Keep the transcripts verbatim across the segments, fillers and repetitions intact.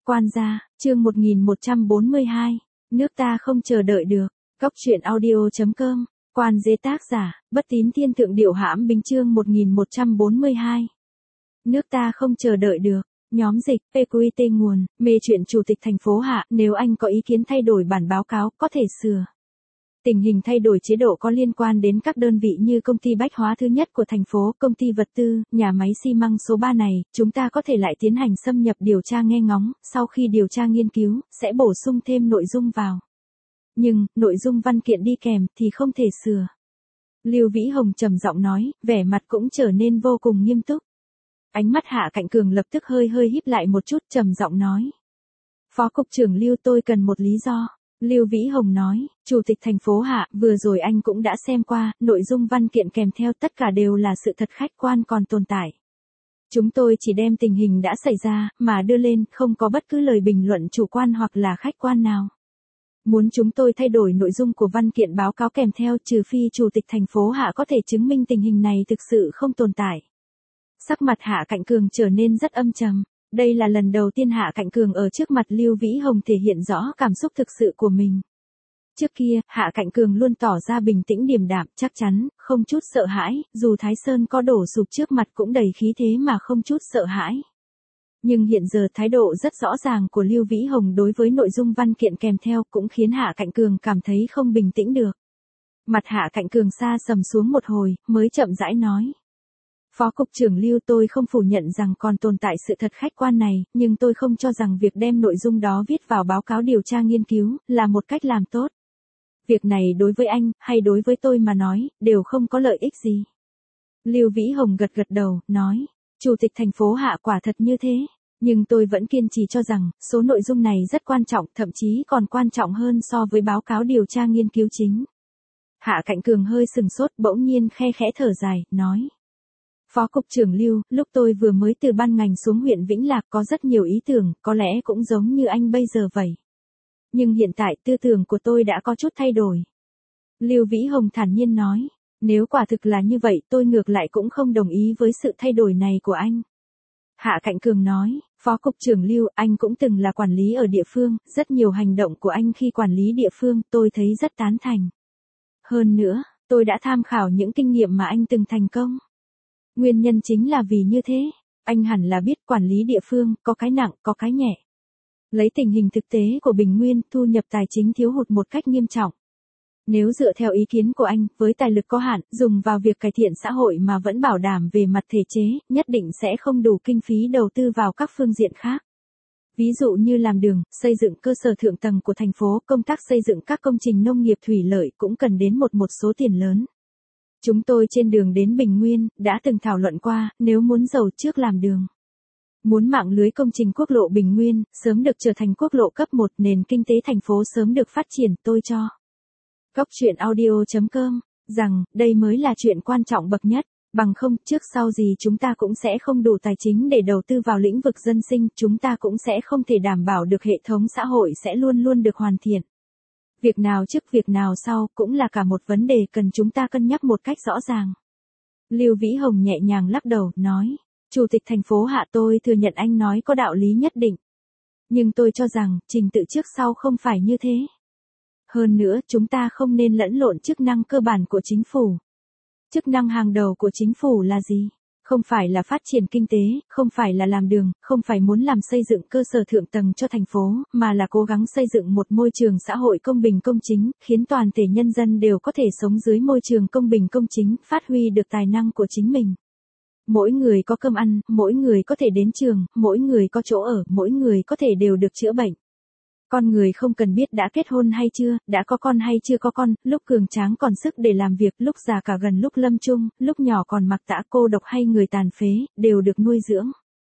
Quan gia, chương một nghìn một trăm bốn mươi hai, nước ta không chờ đợi được. Cốc truyện audio chấm com, Quan Dế tác giả, Bất Tín Thiên Thượng Điệu Hãm Bính chương một nghìn một trăm bốn mươi hai. Nước ta không chờ đợi được. Nhóm dịch, pê quy tê nguồn, mê chuyện Chủ tịch thành phố Hạ, nếu anh có ý kiến thay đổi bản báo cáo, có thể sửa. Tình hình thay đổi chế độ có liên quan đến các đơn vị như công ty bách hóa thứ nhất của thành phố, công ty vật tư, nhà máy xi măng số ba này, chúng ta có thể lại tiến hành xâm nhập điều tra nghe ngóng, sau khi điều tra nghiên cứu, sẽ bổ sung thêm nội dung vào. Nhưng, nội dung văn kiện đi kèm thì không thể sửa. Lưu Vĩ Hồng trầm giọng nói, vẻ mặt cũng trở nên vô cùng nghiêm túc. Ánh mắt Hạ Cạnh Cường lập tức hơi hơi híp lại một chút, trầm giọng nói. Phó cục trưởng Lưu, tôi cần một lý do. Lưu Vĩ Hồng nói, Chủ tịch thành phố Hạ, vừa rồi anh cũng đã xem qua, nội dung văn kiện kèm theo tất cả đều là sự thật khách quan còn tồn tại. Chúng tôi chỉ đem tình hình đã xảy ra, mà đưa lên, không có bất cứ lời bình luận chủ quan hoặc là khách quan nào. Muốn chúng tôi thay đổi nội dung của văn kiện báo cáo kèm theo, trừ phi Chủ tịch thành phố Hạ có thể chứng minh tình hình này thực sự không tồn tại. Sắc mặt Hạ Cạnh Cường trở nên rất âm trầm. Đây là lần đầu tiên Hạ Cạnh Cường ở trước mặt Lưu Vĩ Hồng thể hiện rõ cảm xúc thực sự của mình. Trước kia, Hạ Cạnh Cường luôn tỏ ra bình tĩnh điềm đạm, chắc chắn, không chút sợ hãi, dù Thái Sơn có đổ sụp trước mặt cũng đầy khí thế mà không chút sợ hãi. Nhưng hiện giờ thái độ rất rõ ràng của Lưu Vĩ Hồng đối với nội dung văn kiện kèm theo cũng khiến Hạ Cạnh Cường cảm thấy không bình tĩnh được. Mặt Hạ Cạnh Cường xa sầm xuống một hồi, mới chậm rãi nói. Phó cục trưởng Lưu, tôi không phủ nhận rằng còn tồn tại sự thật khách quan này, nhưng tôi không cho rằng việc đem nội dung đó viết vào báo cáo điều tra nghiên cứu, là một cách làm tốt. Việc này đối với anh, hay đối với tôi mà nói, đều không có lợi ích gì. Lưu Vĩ Hồng gật gật đầu, nói, Chủ tịch thành phố Hạ quả thật như thế, nhưng tôi vẫn kiên trì cho rằng, số nội dung này rất quan trọng, thậm chí còn quan trọng hơn so với báo cáo điều tra nghiên cứu chính. Hạ Cạnh Cường hơi sừng sốt, bỗng nhiên khe khẽ thở dài, nói. Phó cục trưởng Lưu, lúc tôi vừa mới từ ban ngành xuống huyện Vĩnh Lạc có rất nhiều ý tưởng, có lẽ cũng giống như anh bây giờ vậy. Nhưng hiện tại tư tưởng của tôi đã có chút thay đổi. Lưu Vĩ Hồng thản nhiên nói, nếu quả thực là như vậy tôi ngược lại cũng không đồng ý với sự thay đổi này của anh. Hạ Cạnh Cường nói, Phó cục trưởng Lưu, anh cũng từng là quản lý ở địa phương, rất nhiều hành động của anh khi quản lý địa phương tôi thấy rất tán thành. Hơn nữa, tôi đã tham khảo những kinh nghiệm mà anh từng thành công. Nguyên nhân chính là vì như thế, anh hẳn là biết quản lý địa phương, có cái nặng, có cái nhẹ. Lấy tình hình thực tế của Bình Nguyên, thu nhập tài chính thiếu hụt một cách nghiêm trọng. Nếu dựa theo ý kiến của anh, với tài lực có hạn, dùng vào việc cải thiện xã hội mà vẫn bảo đảm về mặt thể chế, nhất định sẽ không đủ kinh phí đầu tư vào các phương diện khác. Ví dụ như làm đường, xây dựng cơ sở thượng tầng của thành phố, công tác xây dựng các công trình nông nghiệp thủy lợi cũng cần đến một một số tiền lớn. Chúng tôi trên đường đến Bình Nguyên, đã từng thảo luận qua, nếu muốn giàu trước làm đường. Muốn mạng lưới công trình quốc lộ Bình Nguyên, sớm được trở thành quốc lộ cấp một, nền kinh tế thành phố sớm được phát triển, tôi cho. Cốc truyện audio chấm com, rằng, đây mới là chuyện quan trọng bậc nhất, bằng không, trước sau gì chúng ta cũng sẽ không đủ tài chính để đầu tư vào lĩnh vực dân sinh, chúng ta cũng sẽ không thể đảm bảo được hệ thống xã hội sẽ luôn luôn được hoàn thiện. Việc nào trước việc nào sau cũng là cả một vấn đề cần chúng ta cân nhắc một cách rõ ràng. Lưu Vĩ Hồng nhẹ nhàng lắc đầu, nói, Chủ tịch thành phố Hạ, tôi thừa nhận anh nói có đạo lý nhất định. Nhưng tôi cho rằng, trình tự trước sau không phải như thế. Hơn nữa, chúng ta không nên lẫn lộn chức năng cơ bản của chính phủ. Chức năng hàng đầu của chính phủ là gì? Không phải là phát triển kinh tế, không phải là làm đường, không phải muốn làm xây dựng cơ sở thượng tầng cho thành phố, mà là cố gắng xây dựng một môi trường xã hội công bình công chính, khiến toàn thể nhân dân đều có thể sống dưới môi trường công bình công chính, phát huy được tài năng của chính mình. Mỗi người có cơm ăn, mỗi người có thể đến trường, mỗi người có chỗ ở, mỗi người có thể đều được chữa bệnh. Con người không cần biết đã kết hôn hay chưa, đã có con hay chưa có con, lúc cường tráng còn sức để làm việc, lúc già cả gần lúc lâm chung, lúc nhỏ còn mặc tã cô độc hay người tàn phế, đều được nuôi dưỡng.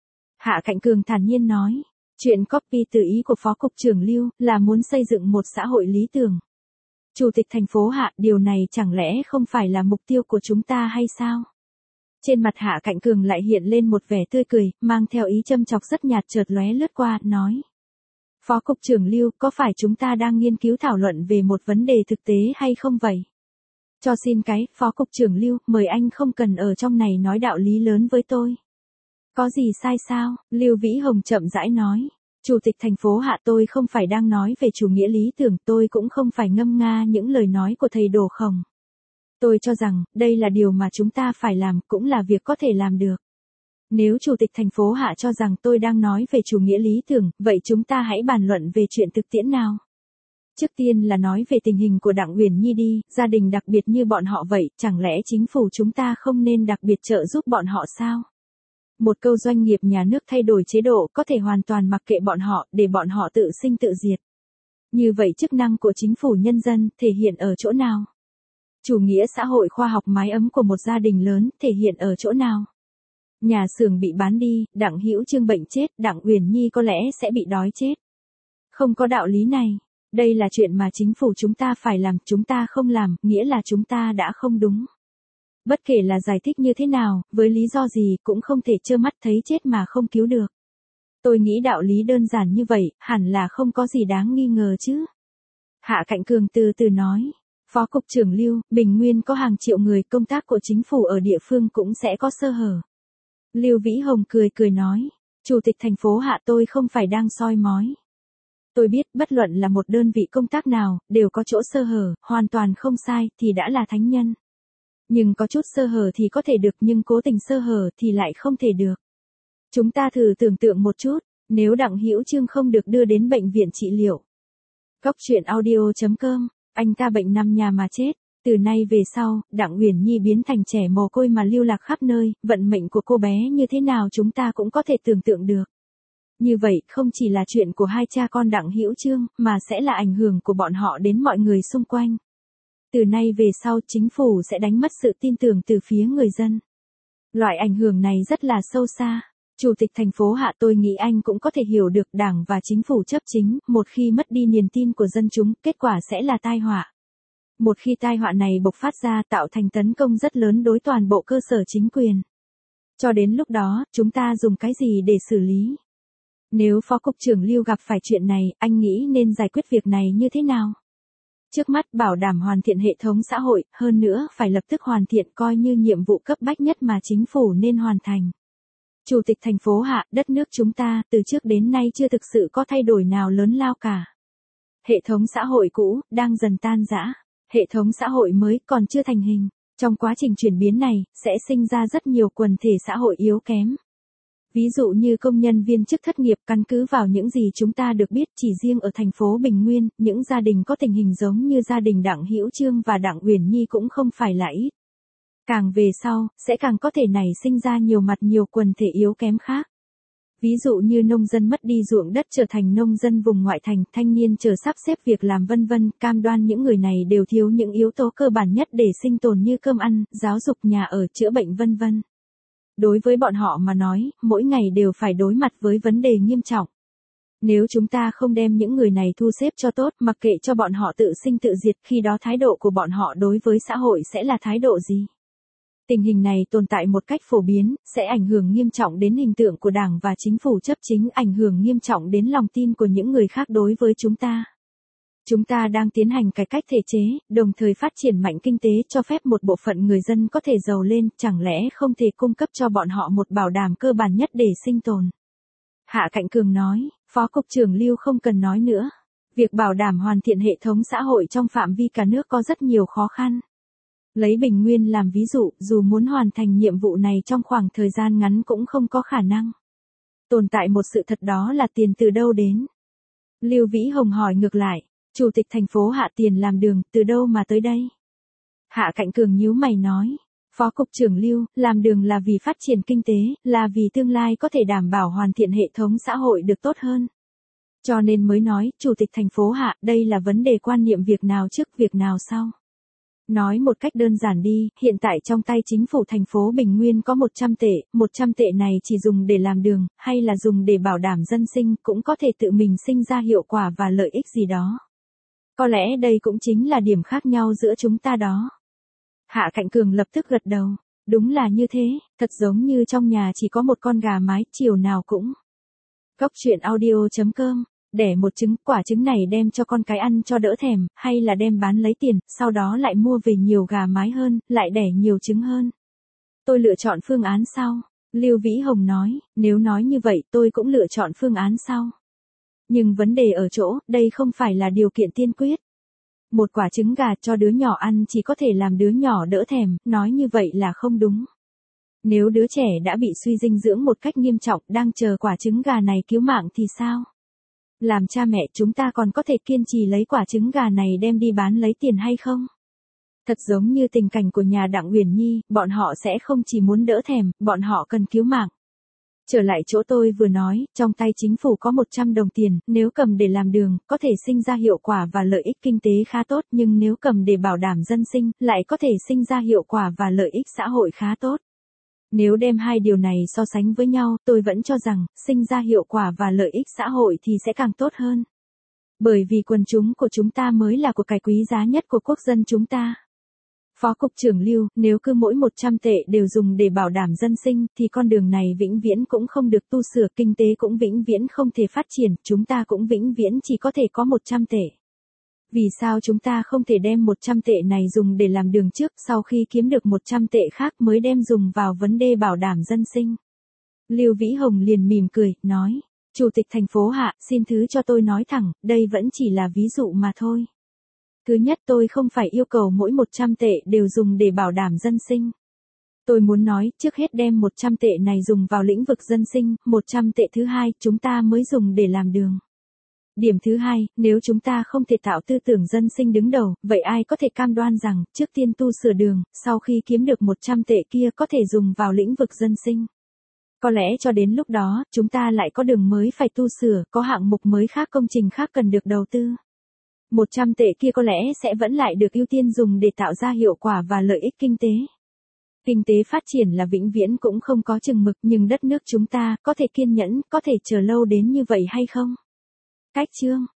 Hạ Cạnh Cường thản nhiên nói, chuyện copy từ ý của Phó cục trưởng Lưu là muốn xây dựng một xã hội lý tưởng. Chủ tịch thành phố Hạ, điều này chẳng lẽ không phải là mục tiêu của chúng ta hay sao? Trên mặt Hạ Cạnh Cường lại hiện lên một vẻ tươi cười, mang theo ý châm chọc rất nhạt chợt lóe lướt qua, nói. Phó cục trưởng Lưu, có phải chúng ta đang nghiên cứu thảo luận về một vấn đề thực tế hay không vậy? Cho xin cái, Phó cục trưởng Lưu, mời anh không cần ở trong này nói đạo lý lớn với tôi. Có gì sai sao? Lưu Vĩ Hồng chậm rãi nói. Chủ tịch thành phố Hạ, tôi không phải đang nói về chủ nghĩa lý tưởng, tôi cũng không phải ngâm nga những lời nói của thầy Đồ Khổng. Tôi cho rằng, đây là điều mà chúng ta phải làm, cũng là việc có thể làm được. Nếu Chủ tịch thành phố Hạ cho rằng tôi đang nói về chủ nghĩa lý tưởng, vậy chúng ta hãy bàn luận về chuyện thực tiễn nào. Trước tiên là nói về tình hình của Đặng Uyển Nhi đi, gia đình đặc biệt như bọn họ vậy, chẳng lẽ chính phủ chúng ta không nên đặc biệt trợ giúp bọn họ sao? Một câu doanh nghiệp nhà nước thay đổi chế độ có thể hoàn toàn mặc kệ bọn họ, để bọn họ tự sinh tự diệt. Như vậy chức năng của chính phủ nhân dân thể hiện ở chỗ nào? Chủ nghĩa xã hội khoa học mái ấm của một gia đình lớn thể hiện ở chỗ nào? Nhà xưởng bị bán đi, Đặng Hữu Chương bệnh chết, Đặng Uyển Nhi có lẽ sẽ bị đói chết. Không có đạo lý này. Đây là chuyện mà chính phủ chúng ta phải làm, chúng ta không làm, nghĩa là chúng ta đã không đúng. Bất kể là giải thích như thế nào, với lý do gì cũng không thể trơ mắt thấy chết mà không cứu được. Tôi nghĩ đạo lý đơn giản như vậy, hẳn là không có gì đáng nghi ngờ chứ. Hạ Cạnh Cường từ từ nói. Phó Cục trưởng Lưu, Bình Nguyên có hàng triệu người, công tác của chính phủ ở địa phương cũng sẽ có sơ hở. Lưu Vĩ Hồng cười cười nói. Chủ tịch thành phố Hạ, tôi không phải đang soi mói. Tôi biết, bất luận là một đơn vị công tác nào, đều có chỗ sơ hở, hoàn toàn không sai, thì đã là thánh nhân. Nhưng có chút sơ hở thì có thể được, nhưng cố tình sơ hở thì lại không thể được. Chúng ta thử tưởng tượng một chút, nếu Đặng Hữu Chương không được đưa đến bệnh viện trị liệu. Góc truyện audio chấm com, anh ta bệnh nằm nhà mà chết. Từ nay về sau, Đặng Uyển Nhi biến thành trẻ mồ côi mà lưu lạc khắp nơi, vận mệnh của cô bé như thế nào chúng ta cũng có thể tưởng tượng được. Như vậy, không chỉ là chuyện của hai cha con Đặng Hữu Chương, mà sẽ là ảnh hưởng của bọn họ đến mọi người xung quanh. Từ nay về sau, chính phủ sẽ đánh mất sự tin tưởng từ phía người dân. Loại ảnh hưởng này rất là sâu xa. Chủ tịch thành phố Hạ, tôi nghĩ anh cũng có thể hiểu được, Đảng và chính phủ chấp chính, một khi mất đi niềm tin của dân chúng, kết quả sẽ là tai họa. Một khi tai họa này bộc phát ra, tạo thành tấn công rất lớn đối toàn bộ cơ sở chính quyền. Cho đến lúc đó, chúng ta dùng cái gì để xử lý? Nếu Phó Cục trưởng Lưu gặp phải chuyện này, anh nghĩ nên giải quyết việc này như thế nào? Trước mắt, bảo đảm hoàn thiện hệ thống xã hội, hơn nữa, phải lập tức hoàn thiện, coi như nhiệm vụ cấp bách nhất mà chính phủ nên hoàn thành. Chủ tịch thành phố Hạ, đất nước chúng ta, từ trước đến nay chưa thực sự có thay đổi nào lớn lao cả. Hệ thống xã hội cũ, đang dần tan rã. Hệ thống xã hội mới, còn chưa thành hình. Trong quá trình chuyển biến này, sẽ sinh ra rất nhiều quần thể xã hội yếu kém. Ví dụ như công nhân viên chức thất nghiệp, căn cứ vào những gì chúng ta được biết, chỉ riêng ở thành phố Bình Nguyên, những gia đình có tình hình giống như gia đình Đặng Hữu Chương và Đặng Uyển Nhi cũng không phải là ít. Càng về sau, sẽ càng có thể nảy sinh ra nhiều mặt nhiều quần thể yếu kém khác. Ví dụ như nông dân mất đi ruộng đất trở thành nông dân vùng ngoại thành, thanh niên chờ sắp xếp việc làm vân vân, cam đoan những người này đều thiếu những yếu tố cơ bản nhất để sinh tồn như cơm ăn, giáo dục, nhà ở, chữa bệnh vân vân. Đối với bọn họ mà nói, mỗi ngày đều phải đối mặt với vấn đề nghiêm trọng. Nếu chúng ta không đem những người này thu xếp cho tốt, mặc kệ cho bọn họ tự sinh tự diệt, khi đó thái độ của bọn họ đối với xã hội sẽ là thái độ gì? Tình hình này tồn tại một cách phổ biến, sẽ ảnh hưởng nghiêm trọng đến hình tượng của Đảng và chính phủ chấp chính, ảnh hưởng nghiêm trọng đến lòng tin của những người khác đối với chúng ta. Chúng ta đang tiến hành cải cách thể chế, đồng thời phát triển mạnh kinh tế, cho phép một bộ phận người dân có thể giàu lên, chẳng lẽ không thể cung cấp cho bọn họ một bảo đảm cơ bản nhất để sinh tồn. Hạ Cạnh Cường nói, Phó Cục trưởng Lưu không cần nói nữa. Việc bảo đảm hoàn thiện hệ thống xã hội trong phạm vi cả nước có rất nhiều khó khăn. Lấy Bình Nguyên làm ví dụ, dù muốn hoàn thành nhiệm vụ này trong khoảng thời gian ngắn cũng không có khả năng. Tồn tại một sự thật, đó là tiền từ đâu đến? Lưu Vĩ Hồng hỏi ngược lại, Chủ tịch thành phố Hạ, tiền làm đường, từ đâu mà tới đây? Hạ Cạnh Cường nhíu mày nói, Phó Cục trưởng Lưu, làm đường là vì phát triển kinh tế, là vì tương lai có thể đảm bảo hoàn thiện hệ thống xã hội được tốt hơn. Cho nên mới nói, Chủ tịch thành phố Hạ, đây là vấn đề quan niệm, việc nào trước, việc nào sau. Nói một cách đơn giản đi, hiện tại trong tay chính phủ thành phố Bình Nguyên có một trăm tệ, một trăm tệ này chỉ dùng để làm đường, hay là dùng để bảo đảm dân sinh, cũng có thể tự mình sinh ra hiệu quả và lợi ích gì đó. Có lẽ đây cũng chính là điểm khác nhau giữa chúng ta đó. Hạ Cạnh Cường lập tức gật đầu. Đúng là như thế, thật giống như trong nhà chỉ có một con gà mái, chiều nào cũng. Góc truyện audio chấm com, đẻ một trứng, quả trứng này đem cho con cái ăn cho đỡ thèm, hay là đem bán lấy tiền, sau đó lại mua về nhiều gà mái hơn, lại đẻ nhiều trứng hơn. Tôi lựa chọn phương án sau. Lưu Vĩ Hồng nói, nếu nói như vậy tôi cũng lựa chọn phương án sau. Nhưng vấn đề ở chỗ, đây không phải là điều kiện tiên quyết. Một quả trứng gà cho đứa nhỏ ăn chỉ có thể làm đứa nhỏ đỡ thèm, nói như vậy là không đúng. Nếu đứa trẻ đã bị suy dinh dưỡng một cách nghiêm trọng đang chờ quả trứng gà này cứu mạng thì sao? Làm cha mẹ chúng ta còn có thể kiên trì lấy quả trứng gà này đem đi bán lấy tiền hay không? Thật giống như tình cảnh của nhà Đặng Uyển Nhi, bọn họ sẽ không chỉ muốn đỡ thèm, bọn họ cần cứu mạng. Trở lại chỗ tôi vừa nói, trong tay chính phủ có một trăm đồng tiền, nếu cầm để làm đường, có thể sinh ra hiệu quả và lợi ích kinh tế khá tốt, nhưng nếu cầm để bảo đảm dân sinh, lại có thể sinh ra hiệu quả và lợi ích xã hội khá tốt. Nếu đem hai điều này so sánh với nhau, tôi vẫn cho rằng, sinh ra hiệu quả và lợi ích xã hội thì sẽ càng tốt hơn. Bởi vì quần chúng của chúng ta mới là của cải quý giá nhất của quốc dân chúng ta. Phó Cục trưởng Lưu, nếu cứ mỗi một trăm tệ đều dùng để bảo đảm dân sinh, thì con đường này vĩnh viễn cũng không được tu sửa, kinh tế cũng vĩnh viễn không thể phát triển, chúng ta cũng vĩnh viễn chỉ có thể có một trăm tệ. Vì sao chúng ta không thể đem một trăm tệ này dùng để làm đường trước, sau khi kiếm được một trăm tệ khác mới đem dùng vào vấn đề bảo đảm dân sinh? Lưu Vĩ Hồng liền mỉm cười, nói, Chủ tịch thành phố Hạ, xin thứ cho tôi nói thẳng, đây vẫn chỉ là ví dụ mà thôi. Thứ nhất, tôi không phải yêu cầu mỗi một trăm tệ đều dùng để bảo đảm dân sinh. Tôi muốn nói, trước hết đem một trăm tệ này dùng vào lĩnh vực dân sinh, một trăm tệ thứ hai, chúng ta mới dùng để làm đường. Điểm thứ hai, nếu chúng ta không thể tạo tư tưởng dân sinh đứng đầu, vậy ai có thể cam đoan rằng, trước tiên tu sửa đường, sau khi kiếm được một trăm tệ kia có thể dùng vào lĩnh vực dân sinh. Có lẽ cho đến lúc đó, chúng ta lại có đường mới phải tu sửa, có hạng mục mới khác, công trình khác cần được đầu tư. một trăm tệ kia có lẽ sẽ vẫn lại được ưu tiên dùng để tạo ra hiệu quả và lợi ích kinh tế. Kinh tế phát triển là vĩnh viễn cũng không có chừng mực, nhưng đất nước chúng ta có thể kiên nhẫn, có thể chờ lâu đến như vậy hay không? Cách chương